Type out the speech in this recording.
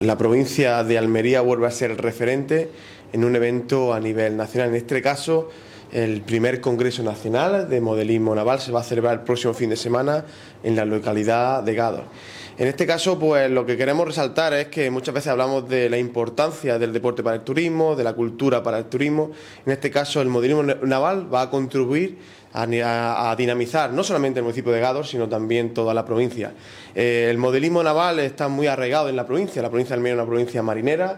La provincia de Almería vuelve a ser referente en un evento a nivel nacional. En este caso, el primer Congreso Nacional de Modelismo Naval se va a celebrar el próximo fin de semana en la localidad de Gádor. En este caso, pues lo que queremos resaltar es que muchas veces hablamos de la importancia del deporte para el turismo, de la cultura para el turismo. En este caso, el modelismo naval va a contribuir a dinamizar no solamente el municipio de Gádor, sino también toda la provincia. El modelismo naval está muy arraigado en la provincia de Almería es una provincia marinera,